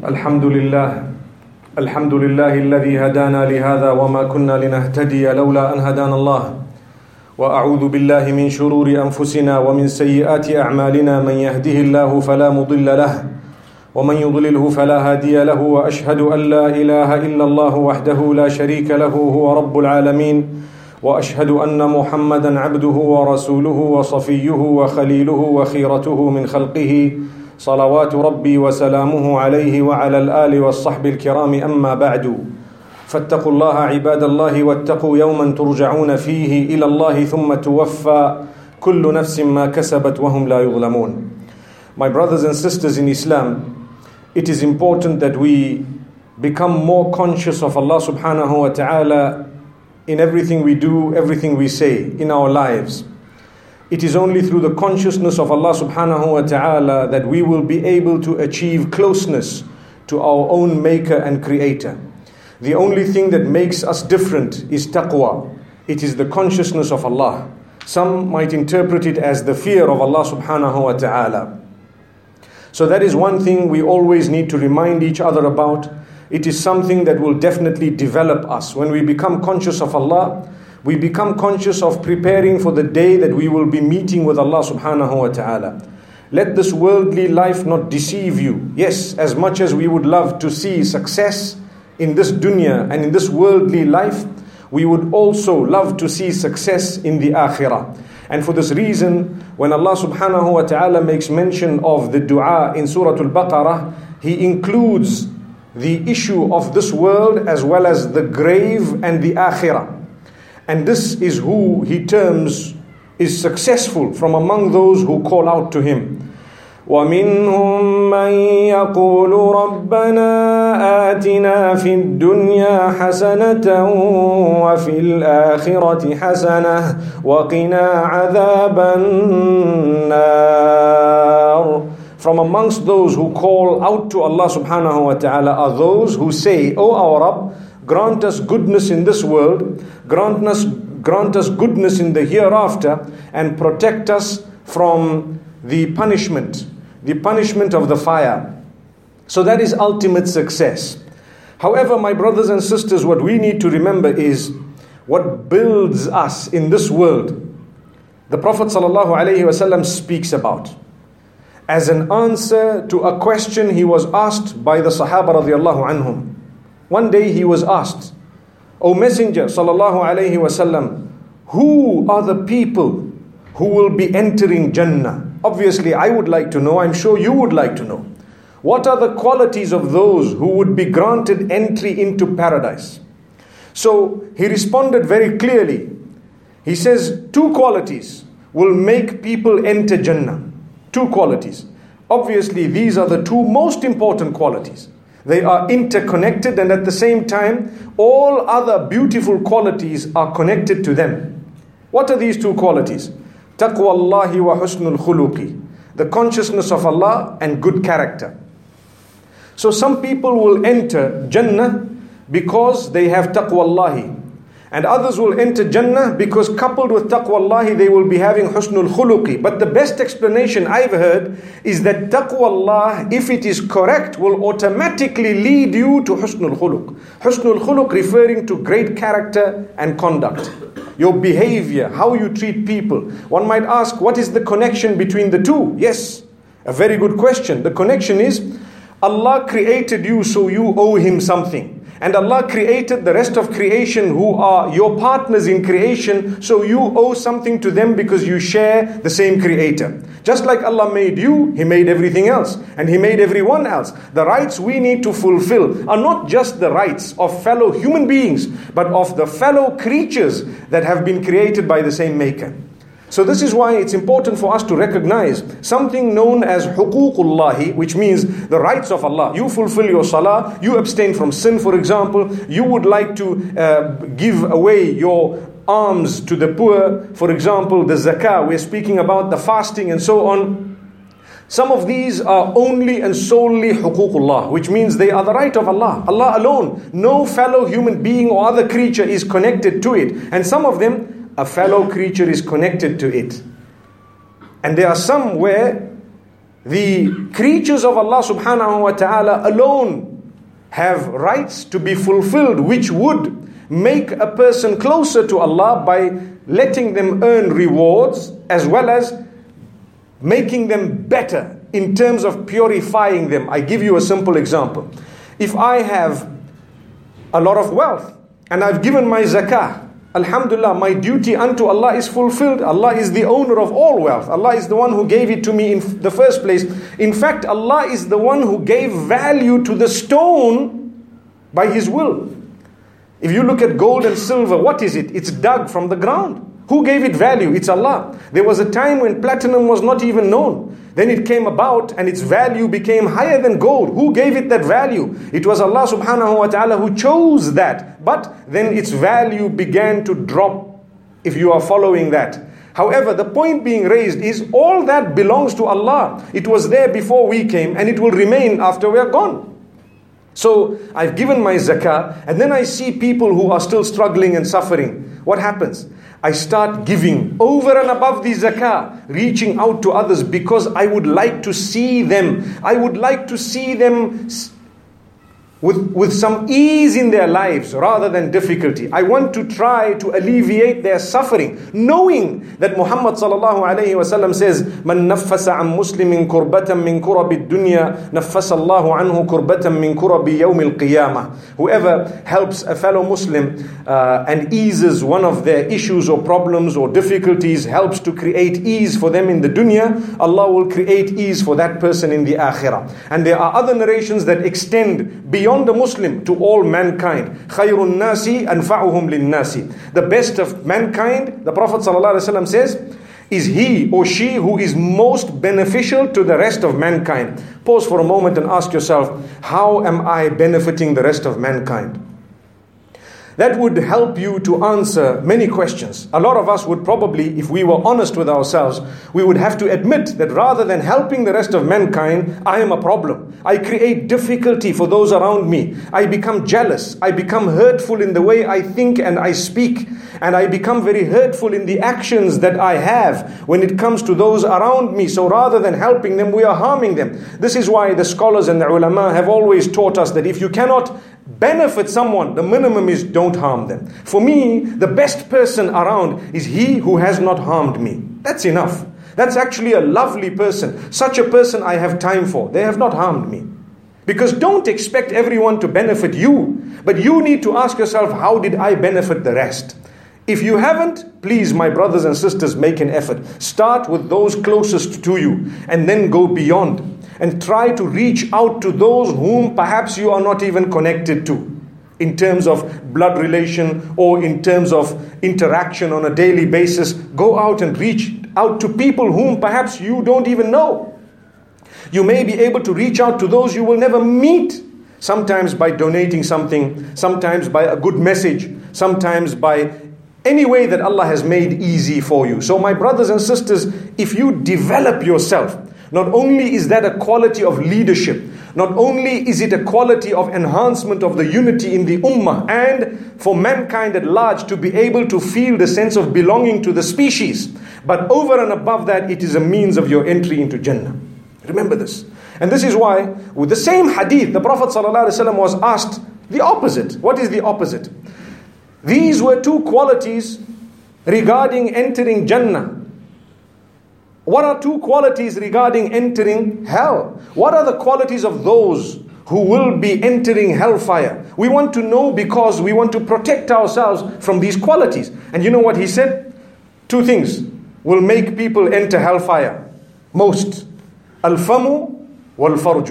الحمد لله الذي هدانا لهذا وما كنا لنهتدي لولا أن هدانا الله وأعوذ بالله من شرور أنفسنا ومن سيئات أعمالنا من يهده الله فلا مضل له ومن يضلله فلا هادي له وأشهد أن لا إله إلا الله وحده لا شريك له هو رب العالمين وأشهد أن محمدا عبده ورسوله وصفيه وخليله وخيرته من خلقه صلوات ربي وسلامه عليه وعلى الآل والصحب الكرام أما بعد فاتقوا الله عباد الله واتقوا يوما ترجعون فيه إلى الله ثم توفى كل نفس ما كسبت وهم لا يظلمون. My brothers and sisters in Islam, it is important that we become more conscious of Allah subhanahu wa ta'ala in everything we do, everything we say in our lives. It is only through the consciousness of Allah subhanahu wa ta'ala that we will be able to achieve closeness to our own maker and creator. The only thing that makes us different is taqwa. It is the consciousness of Allah. Some might interpret it as the fear of Allah subhanahu wa ta'ala. So that is one thing we always need to remind each other about. It is something that will definitely develop us. When we become conscious of Allah, we become conscious of preparing for the day that we will be meeting with Allah subhanahu wa ta'ala. Let this worldly life not deceive you. Yes, as much as we would love to see success in this dunya and in this worldly life, we would also love to see success in the akhirah. And for this reason, when Allah subhanahu wa ta'ala makes mention of the dua in Surah Al-Baqarah, He includes the issue of this world as well as the grave and the akhirah. And this is who He terms is successful from among those who call out to Him. وَمِنْهُمْ مَنْ يَقُولُ رَبَّنَا آتِنَا فِي الدُّنْيَا حَسَنَةً وَفِي الْآخِرَةِ حَسَنَةً وَقِنَا عَذَابَ النَّارِ. From amongst those who call out to Allah subhanahu wa ta'ala are those who say, O our Rabb, grant us goodness in this world, grant us goodness in the hereafter, and protect us from the punishment of the fire. So that is ultimate success. However, my brothers and sisters, what we need to remember is what builds us in this world. The Prophet ﷺ speaks about as an answer to a question he was asked by the Sahaba radiallahu anhum. One day he was asked, O Messenger sallallahu alayhi wasallam, who are the people who will be entering Jannah? Obviously, I would like to know, I'm sure you would like to know. What are the qualities of those who would be granted entry into paradise? So he responded very clearly. He says, two qualities will make people enter Jannah. Two qualities. Obviously, these are the two most important qualities. They are interconnected, and at the same time, all other beautiful qualities are connected to them. What are these two qualities? Taqwa Allahi wa husnul khuluqi. The consciousness of Allah and good character. So some people will enter Jannah because they have Taqwa Allahi. And others will enter Jannah because coupled with Taqwa Allahi, they will be having husnul khuluqi. But the best explanation I've heard is that Taqwa Allah, if it is correct, will automatically lead you to husnul khuluq. Husnul khuluq referring to great character and conduct. Your behavior, how you treat people. One might ask, what is the connection between the two? Yes, a very good question. The connection is, Allah created you so you owe Him something. And Allah created the rest of creation who are your partners in creation, so you owe something to them because you share the same creator. Just like Allah made you, He made everything else. And He made everyone else. The rights we need to fulfill are not just the rights of fellow human beings, but of the fellow creatures that have been created by the same maker. So this is why it's important for us to recognize something known as huququllahi, which means the rights of Allah. You fulfill your salah, you abstain from sin, for example. You would like to give away your alms to the poor, for example, the zakah. We're speaking about the fasting and so on. Some of these are only and solely huququllah, which means they are the right of Allah. Allah alone. No fellow human being or other creature is connected to it. And some of them, a fellow creature is connected to it. And there are some where the creatures of Allah subhanahu wa ta'ala alone have rights to be fulfilled, which would make a person closer to Allah by letting them earn rewards, as well as making them better in terms of purifying them. I give you a simple example. If I have a lot of wealth and I've given my zakah, alhamdulillah, my duty unto Allah is fulfilled. Allah is the owner of all wealth. Allah is the one who gave it to me in the first place. In fact, Allah is the one who gave value to the stone by His will. If you look at gold and silver, what is it? It's dug from the ground. Who gave it value? It's Allah. There was a time when platinum was not even known. Then it came about and its value became higher than gold. Who gave it that value? It was Allah subhanahu wa ta'ala who chose that. But then its value began to drop, if you are following that. However, the point being raised is all that belongs to Allah. It was there before we came and it will remain after we are gone. So I've given my zakah, and then I see people who are still struggling and suffering. What happens? I start giving over and above the zakah, reaching out to others, because I would like to see them. I would like to see them with some ease in their lives rather than difficulty. I want to try to alleviate their suffering, knowing that Muhammad sallallahu alayhi wa sallam says, "Man naffasa an muslimin kurbatan min kurabi dunya, naffasa Allahu anhu kurbatan min kurabi yawm al-qiyamah." Whoever helps a fellow Muslim and eases one of their issues or problems or difficulties, helps to create ease for them in the dunya, Allah will create ease for that person in the akhirah. And there are other narrations that extend beyond the Muslim to all mankind. Khayrun nasi anfa'uhum lin nasi. The best of mankind, the Prophet ﷺ says, is he or she who is most beneficial to the rest of mankind. Pause for a moment and ask yourself, how am I benefiting the rest of mankind? That would help you to answer many questions. A lot of us would probably, if we were honest with ourselves, we would have to admit that rather than helping the rest of mankind, I am a problem. I create difficulty for those around me. I become jealous. I become hurtful in the way I think and I speak. And I become very hurtful in the actions that I have when it comes to those around me. So rather than helping them, we are harming them. This is why the scholars and the ulama have always taught us that if you cannot benefit someone, the minimum is don't harm them. For me, the best person around is he who has not harmed me. That's enough. That's actually a lovely person. Such a person I have time for. They have not harmed me. Because don't expect everyone to benefit you, but you need to ask yourself, how did I benefit the rest? If you haven't, please, my brothers and sisters, make an effort. Start with those closest to you and then go beyond. And try to reach out to those whom perhaps you are not even connected to, in terms of blood relation or in terms of interaction on a daily basis. Go out and reach out to people whom perhaps you don't even know. You may be able to reach out to those you will never meet. Sometimes by donating something, sometimes by a good message, sometimes by any way that Allah has made easy for you. So my brothers and sisters, if you develop yourself, not only is that a quality of leadership, not only is it a quality of enhancement of the unity in the ummah and for mankind at large to be able to feel the sense of belonging to the species, but over and above that, it is a means of your entry into Jannah. Remember this. And this is why, with the same hadith, the Prophet ﷺ was asked the opposite. What is the opposite? These were two qualities regarding entering Jannah. What are two qualities regarding entering hell? What are the qualities of those who will be entering hellfire? We want to know because we want to protect ourselves from these qualities. And you know what he said? Two things will make people enter hellfire most. Al-famu wal-farju.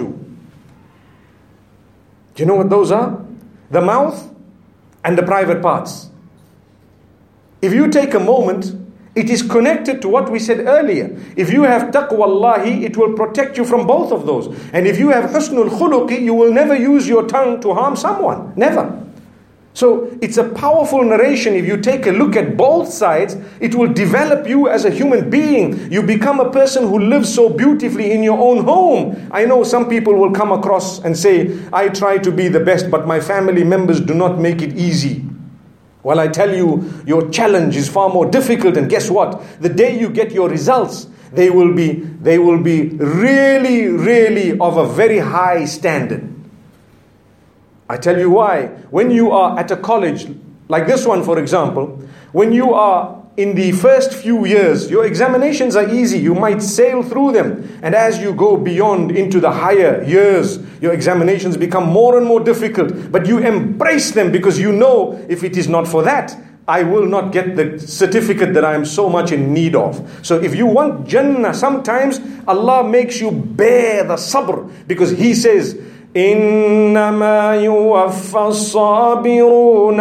Do you know what those are? The mouth and the private parts. If you take a moment, it is connected to what we said earlier. If you have taqwallahi, it will protect you from both of those. And if you have husnul khuluqi, you will never use your tongue to harm someone. Never. So it's a powerful narration. If you take a look at both sides, it will develop you as a human being. You become a person who lives so beautifully in your own home. I know some people will come across and say, I try to be the best, but my family members do not make it easy. Well, I tell you, your challenge is far more difficult, and guess what? The day you get your results, they will be really, really of a very high standard. I tell you why. When you are at a college, like this one for example, when you are in the first few years, your examinations are easy. You might sail through them. And as you go beyond into the higher years, your examinations become more and more difficult. But you embrace them because you know, if it is not for that, I will not get the certificate that I am so much in need of. So if you want Jannah, sometimes Allah makes you bear the sabr, because He says, إنما يوفى الصابرون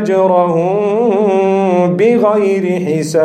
أجرهم بغير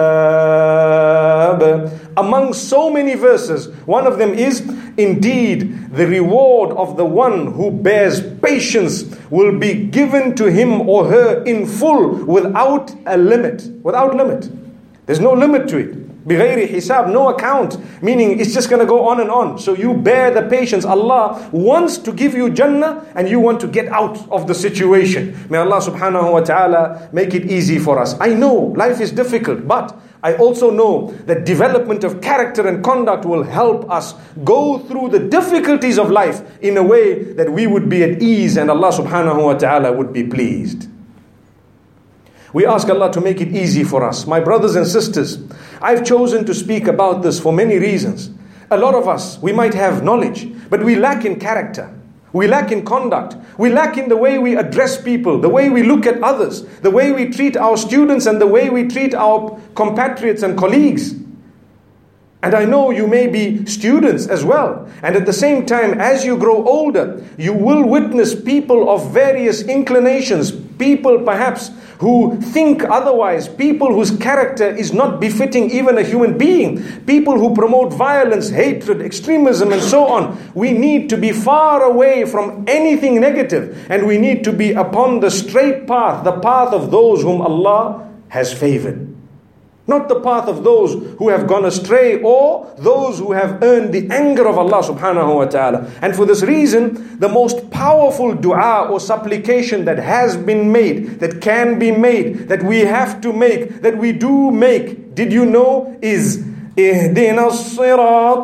حساب. Among so many verses, one of them is, indeed, the reward of the one who bears patience will be given to him or her in full, without a limit. Without limit. There's no limit to it. بغير حساب, no account, meaning it's just going to go on and on. So you bear the patience. Allah wants to give you Jannah and you want to get out of the situation. May Allah subhanahu wa ta'ala make it easy for us. I know life is difficult, but I also know that development of character and conduct will help us go through the difficulties of life in a way that we would be at ease and Allah subhanahu wa ta'ala would be pleased. We ask Allah to make it easy for us. My brothers and sisters, I've chosen to speak about this for many reasons. A lot of us, we might have knowledge, but we lack in character. We lack in conduct. We lack in the way we address people, the way we look at others, the way we treat our students, and the way we treat our compatriots and colleagues. And I know you may be students as well. And at the same time, as you grow older, you will witness people of various inclinations, people perhaps who think otherwise, people whose character is not befitting even a human being, people who promote violence, hatred, extremism, and so on. We need to be far away from anything negative, and we need to be upon the straight path, the path of those whom Allah has favored. Not the path of those who have gone astray or those who have earned the anger of Allah subhanahu wa ta'ala. And for this reason, the most powerful dua or supplication that has been made, that can be made, that we have to make, that we do make, did you know, is اهدنا الصراط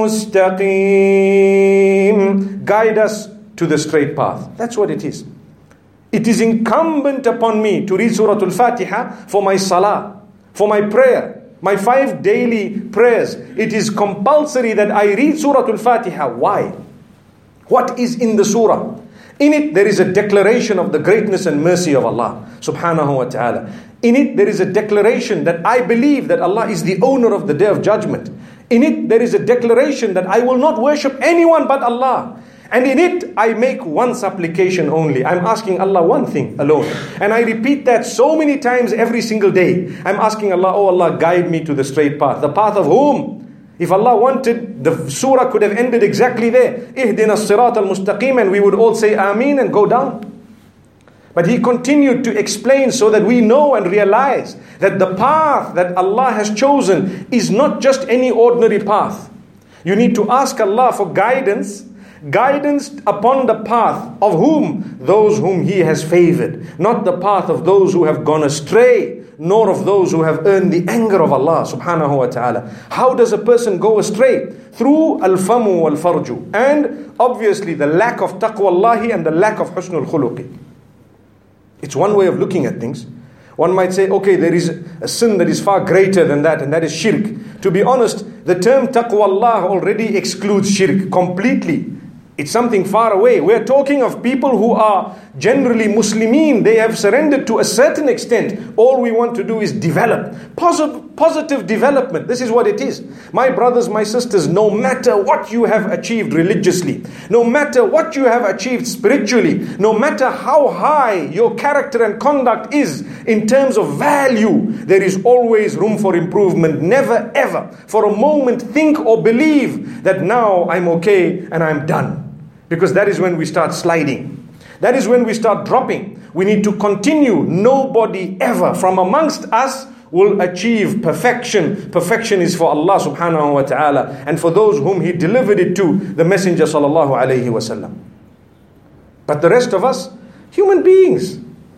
المستقيم. Guide us to the straight path. That's what it is. It is incumbent upon me to read Surah Al-Fatiha for my salah, for my prayer, my 5 daily prayers. It is compulsory that I read Surah Al-Fatiha. Why? What is in the surah? In it there is a declaration of the greatness and mercy of Allah subhanahu wa ta'ala. In it there is a declaration that I believe that Allah is the owner of the Day of Judgment. In it there is a declaration that I will not worship anyone but Allah. And in it, I make one supplication only. I'm asking Allah one thing alone. And I repeat that so many times every single day. I'm asking Allah, oh Allah, guide me to the straight path. The path of whom? If Allah wanted, the surah could have ended exactly there. Ihdina as-sirat al-mustaqim, and we would all say Ameen and go down. But He continued to explain so that we know and realize that the path that Allah has chosen is not just any ordinary path. You need to ask Allah for guidance upon the path of whom? Those whom He has favored. Not the path of those who have gone astray, nor of those who have earned the anger of Allah subhanahu wa ta'ala. How does a person go astray? Through al-famu wal-farju. And obviously the lack of taqwallahi and the lack of husnul khuluqi. It's one way of looking at things. One might say, okay, there is a sin that is far greater than that, and that is shirk. To be honest, the term taqwallah already excludes shirk completely. It's something far away. We're talking of people who are generally Muslimin. They have surrendered to a certain extent. All we want to do is develop. Positive development. This is what it is. My brothers, my sisters, no matter what you have achieved religiously, no matter what you have achieved spiritually, no matter how high your character and conduct is in terms of value, there is always room for improvement. Never ever for a moment think or believe that now I'm okay and I'm done. Because that is when we start sliding. That is when we start dropping. We need to continue. Nobody ever from amongst us will achieve perfection. Perfection is for Allah subhanahu wa ta'ala and for those whom He delivered it to, the Messenger sallallahu alayhi wa sallam. But the rest of us, human beings.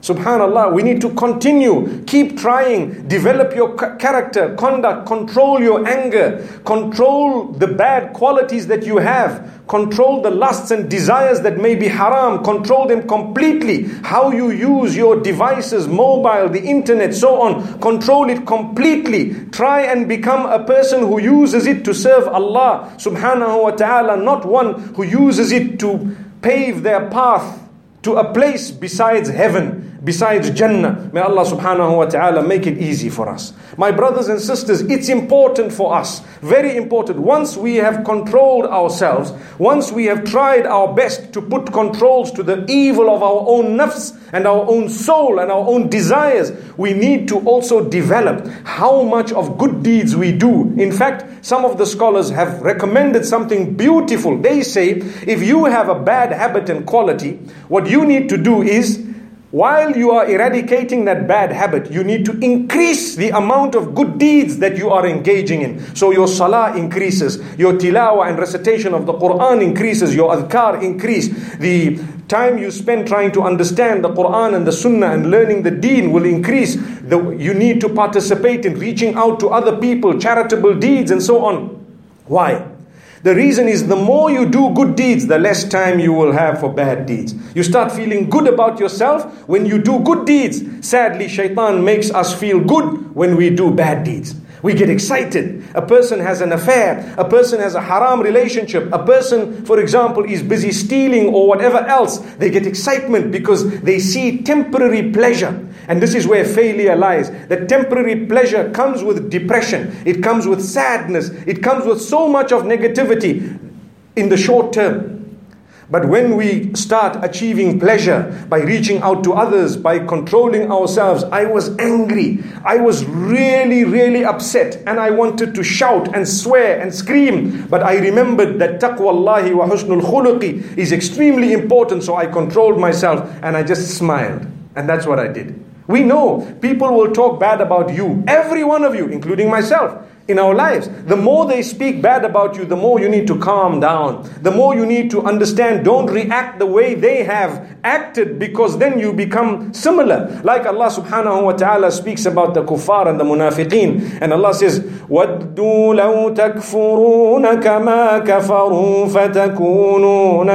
Subhanallah, we need to continue, keep trying, develop your character, conduct, control your anger, control the bad qualities that you have, control the lusts and desires that may be haram, control them completely. How you use your devices, mobile, the internet, so on, control it completely. Try and become a person who uses it to serve Allah subhanahu wa ta'ala, not one who uses it to pave their path to a place besides heaven, besides Jannah. May Allah subhanahu wa ta'ala make it easy for us. My brothers and sisters, it's important for us, very important. Once we have controlled ourselves, once we have tried our best to put controls to the evil of our own nafs and our own soul and our own desires, we need to also develop how much of good deeds we do. In fact, some of the scholars have recommended something beautiful. They say, if you have a bad habit and quality, what you need to do is, while you are eradicating that bad habit, you need to increase the amount of good deeds that you are engaging in. So your salah increases, your tilawah and recitation of the Quran increases, your adhkar increase. The time you spend trying to understand the Quran and the Sunnah and learning the deen will increase. You need to participate in reaching out to other people, charitable deeds and so on. Why? The reason is, the more you do good deeds, the less time you will have for bad deeds. You start feeling good about yourself when you do good deeds. Sadly, shaitan makes us feel good when we do bad deeds. We get excited. A person has an affair. A person has a haram relationship. A person, for example, is busy stealing or whatever else. They get excitement because they see temporary pleasure. And this is where failure lies. That temporary pleasure comes with depression. It comes with sadness. It comes with so much of negativity in the short term. But when we start achieving pleasure by reaching out to others, by controlling ourselves, I was angry. I was really, really upset. And I wanted to shout and swear and scream. But I remembered that taqwallahi wa husnul khuluqi is extremely important. So I controlled myself and I just smiled. And that's what I did. We know people will talk bad about you, every one of you, including myself, in our lives. The more they speak bad about you, the more you need to calm down. The more you need to understand, don't react the way they have acted, because then you become similar. Like Allah subhanahu wa ta'ala speaks about the kuffar and the munafiqeen. And Allah says, وَدُّوا لَوْ تَكْفُرُونَ كَمَا كَفَرُوا فَتَكُونُونَ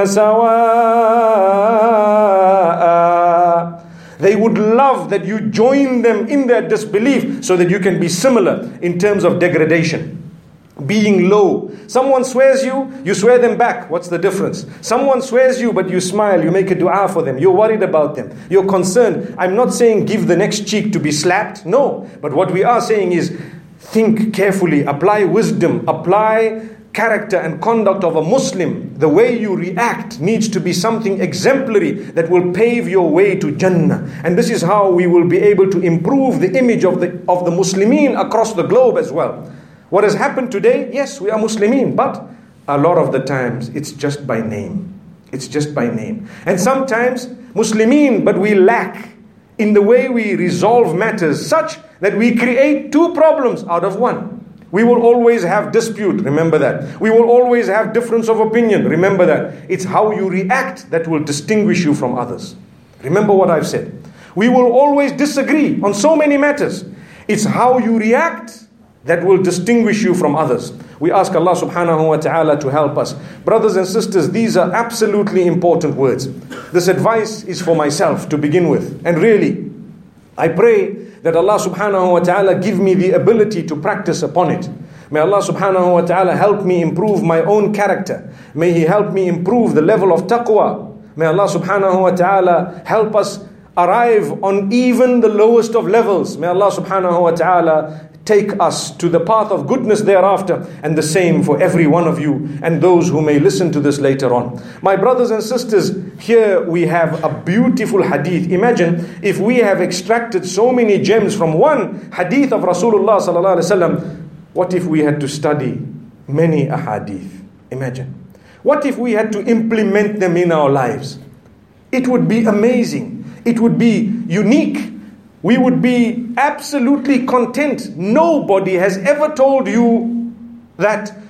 سَوَاءً. They would love that you join them in their disbelief so that you can be similar in terms of degradation. Being low. Someone swears you, you swear them back. What's the difference? Someone swears you, but you smile, you make a dua for them. You're worried about them. You're concerned. I'm not saying give the next cheek to be slapped. No. But what we are saying is think carefully, apply wisdom, apply character and conduct of a Muslim. The way you react needs to be something exemplary that will pave your way to Jannah. And this is how we will be able to improve the image of the Muslimin across the globe as well. What has happened today? Yes, we are Muslimin, but a lot of the times it's just by name. It's just by name. And sometimes Muslimin, but we lack in the way we resolve matters such that we create two problems out of one. We will always have dispute, remember that. We will always have difference of opinion, remember that. It's how you react that will distinguish you from others. Remember what I've said. We will always disagree on so many matters. It's how you react that will distinguish you from others. We ask Allah subhanahu wa ta'ala to help us. Brothers and sisters, these are absolutely important words. This advice is for myself to begin with. And really, I pray that Allah subhanahu wa ta'ala give me the ability to practice upon it. May Allah subhanahu wa ta'ala help me improve my own character. May He help me improve the level of taqwa. May Allah subhanahu wa ta'ala help us arrive on even the lowest of levels. May Allah subhanahu wa ta'ala take us to the path of goodness thereafter, and the same for every one of you and those who may listen to this later on. My brothers and sisters, here we have a beautiful hadith. Imagine if we have extracted so many gems from one hadith of Rasulullah sallallahu alaihi wasallam. What if we had to study many ahadith? Imagine. What if we had to implement them in our lives? It would be amazing. It would be unique. We would be absolutely content. Nobody has ever told you that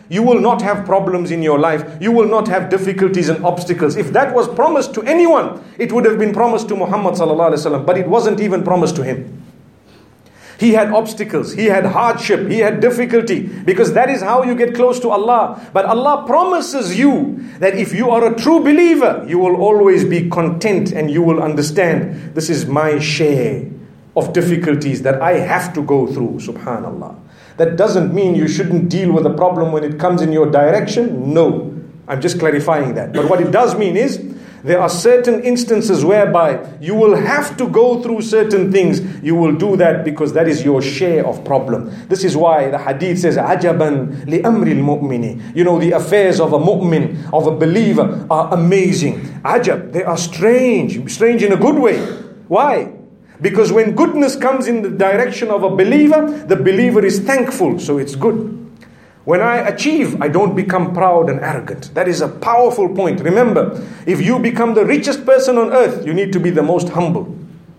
you will not have problems in your life. You will not have difficulties and obstacles. If that was promised to anyone, it would have been promised to Muhammad sallallahu alaihi wasallam, but it wasn't even promised to him. He had obstacles, he had hardship, he had difficulty, because that is how you get close to Allah. But Allah promises you that if you are a true believer, you will always be content and you will understand, this is my share of difficulties that I have to go through. Subhanallah. That doesn't mean you shouldn't deal with a problem when it comes in your direction. No, I'm just clarifying that. But what it does mean is, there are certain instances whereby you will have to go through certain things. You will do that because that is your share of problem. This is why the hadith says, عَجَبًا لِأَمْرِ الْمُؤْمِنِ. You know, the affairs of a mu'min, of a believer, are amazing. Ajab, they are strange in a good way. Why? Because when goodness comes in the direction of a believer, the believer is thankful, so it's good. When I achieve, I don't become proud and arrogant. That is a powerful point. Remember, if you become the richest person on earth, you need to be the most humble.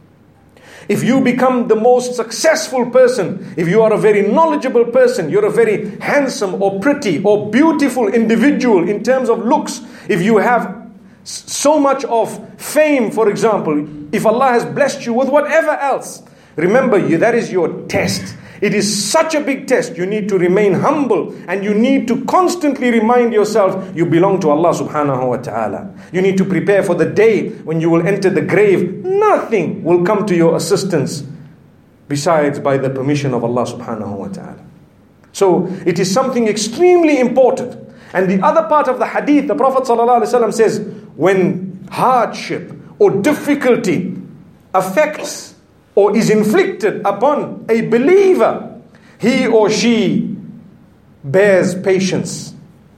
If you become the most successful person, if you are a very knowledgeable person, you're a very handsome or pretty or beautiful individual in terms of looks, if you have so much of fame, for example, if Allah has blessed you with whatever else, remember, that is your test. It is such a big test. You need to remain humble and you need to constantly remind yourself you belong to Allah subhanahu wa ta'ala. You need to prepare for the day when you will enter the grave. Nothing will come to your assistance besides by the permission of Allah subhanahu wa ta'ala. So it is something extremely important. And the other part of the hadith, the Prophet sallallahu alaihi wasallam says, when hardship or difficulty affects or is inflicted upon a believer, he or she bears patience,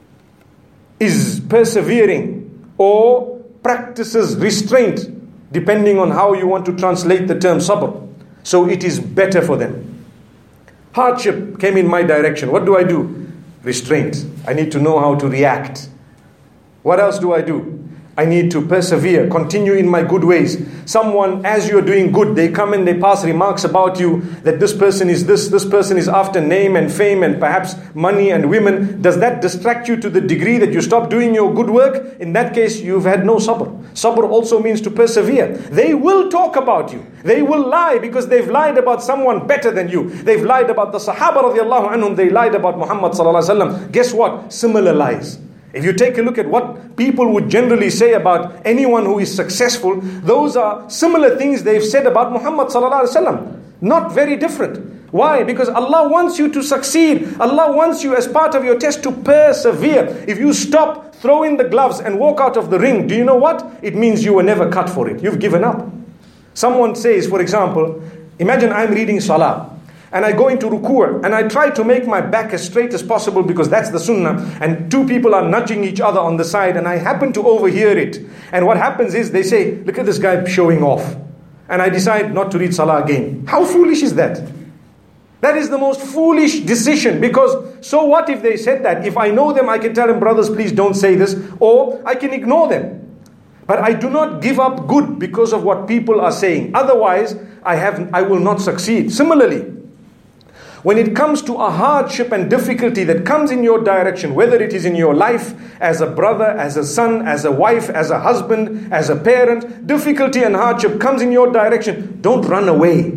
is persevering, or practices restraint, depending on how you want to translate the term sabr. So it is better for them. Hardship came in my direction. What do I do? Restraint. I need to know how to react. What else do I do? I need to persevere, continue in my good ways. Someone, as you're doing good, they come and they pass remarks about you that this person is this person is after name and fame and perhaps money and women. Does that distract you to the degree that you stop doing your good work? In that case, you've had no sabr. Sabr also means to persevere. They will talk about you. They will lie because they've lied about someone better than you. They've lied about the Sahaba radiallahu anhum. They lied about Muhammad sallallahu alaihi wasallam. Guess what? Similar lies. If you take a look at what people would generally say about anyone who is successful, those are similar things they've said about Muhammad sallallahu alaihi wasallam. Not very different. Why? Because Allah wants you to succeed. Allah wants you, as part of your test, to persevere. If you stop, throw in the gloves and walk out of the ring, do you know what? It means you were never cut for it. You've given up. Someone says, for example, imagine I'm reading salah. And I go into ruku' and I try to make my back as straight as possible because that's the sunnah. And two people are nudging each other on the side and I happen to overhear it. And what happens is they say, look at this guy showing off. And I decide not to read salah again. How foolish is that? That is the most foolish decision, because so what if they said that? If I know them, I can tell them, brothers, please don't say this. Or I can ignore them. But I do not give up good because of what people are saying. Otherwise, I will not succeed. Similarly, when it comes to a hardship and difficulty that comes in your direction, whether it is in your life, as a brother, as a son, as a wife, as a husband, as a parent, difficulty and hardship comes in your direction, don't run away.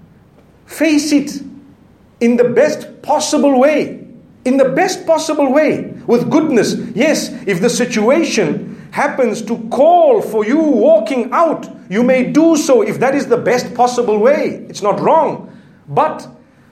Face it in the best possible way. In the best possible way. With goodness. Yes, if the situation happens to call for you walking out, you may do so if that is the best possible way. It's not wrong. But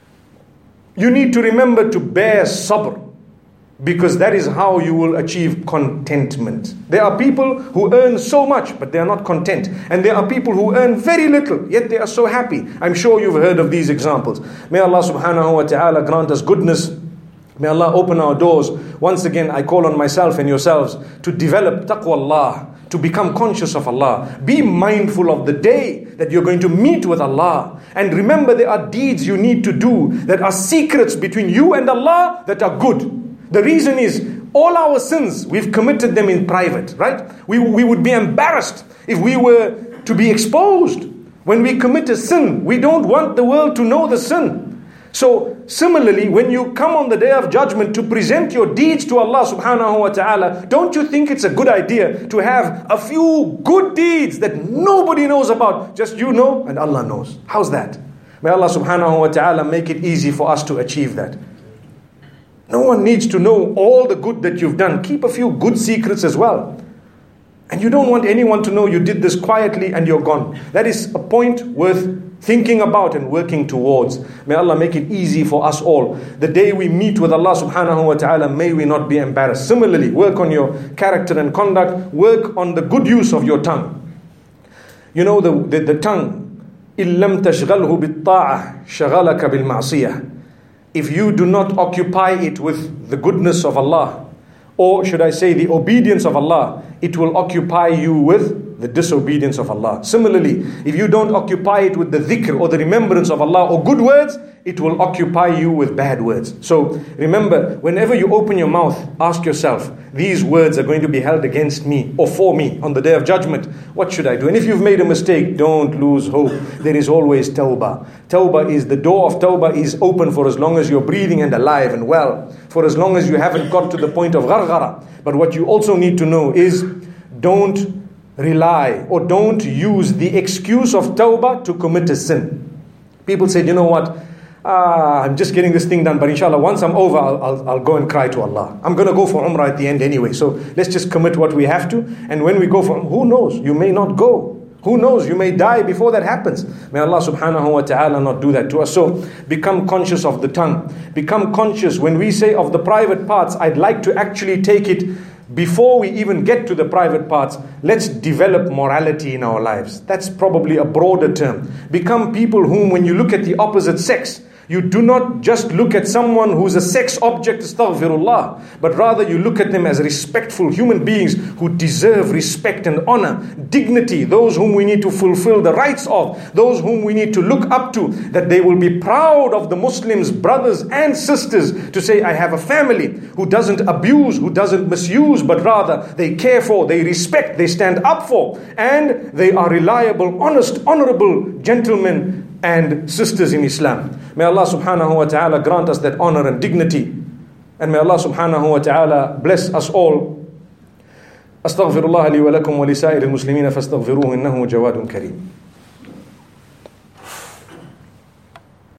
you need to remember to bear sabr, because that is how you will achieve contentment. There are people who earn so much, but they are not content. And there are people who earn very little, yet they are so happy. I'm sure you've heard of these examples. May Allah subhanahu wa ta'ala grant us goodness. May Allah open our doors. Once again, I call on myself and yourselves to develop taqwa, to become conscious of Allah. Be mindful of the day that you're going to meet with Allah. And remember, there are deeds you need to do that are secrets between you and Allah that are good. The reason is, all our sins, we've committed them in private, right? We would be embarrassed if we were to be exposed. When we commit a sin, we don't want the world to know the sin. So similarly, when you come on the day of judgment to present your deeds to Allah subhanahu wa ta'ala, don't you think it's a good idea to have a few good deeds that nobody knows about? Just you know and Allah knows. How's that? May Allah subhanahu wa ta'ala make it easy for us to achieve that. No one needs to know all the good that you've done. Keep a few good secrets as well. And you don't want anyone to know you did this quietly and you're gone. That is a point worth thinking about and working towards. May Allah make it easy for us all. The day we meet with Allah subhanahu wa ta'ala, may we not be embarrassed. Similarly, work on your character and conduct. Work on the good use of your tongue. You know the tongue. إِن لَمْ تَشْغَلْهُ بِالطَّاعَةِ شَغَلَكَ بِالْمَعْصِيَةِ. If you do not occupy it with the goodness of Allah, or should I say the obedience of Allah, it will occupy you with the disobedience of Allah. Similarly, if you don't occupy it with the dhikr or the remembrance of Allah or good words, it will occupy you with bad words. So remember, whenever you open your mouth, ask yourself, these words are going to be held against me or for me on the day of judgment. What should I do? And if you've made a mistake, don't lose hope. There is always tawbah. Tawbah is, the door of tawbah is open for as long as you're breathing and alive and well. For as long as you haven't got to the point of gharghara. But what you also need to know is, don't rely or don't use the excuse of tawbah to commit a sin. People say, you know what, I'm just getting this thing done, but inshallah once I'm over, I'll go and cry to Allah. I'm going to go for Umrah at the end anyway, so let's just commit what we have to. And when we go for, who knows, you may not go. Who knows, you may die before that happens. May Allah subhanahu wa ta'ala not do that to us. So become conscious of the tongue. Become conscious when we say of the private parts. I'd like to actually take it before we even get to the private parts. Let's develop morality in our lives. That's probably a broader term. Become people whom, when you look at the opposite sex, you do not just look at someone who's a sex object, astaghfirullah, but rather you look at them as respectful human beings who deserve respect and honor, dignity, those whom we need to fulfill the rights of, those whom we need to look up to, that they will be proud of the Muslims, brothers and sisters, to say, I have a family who doesn't abuse, who doesn't misuse, but rather they care for, they respect, they stand up for, and they are reliable, honest, honorable gentlemen and sisters in Islam. May Allah subhanahu wa ta'ala grant us that honor and dignity. And may Allah subhanahu wa ta'ala bless us all. Astaghfirullah li wa lakum wa li sa'iril muslimina fastaghfiruhu innahu jawadun kareem.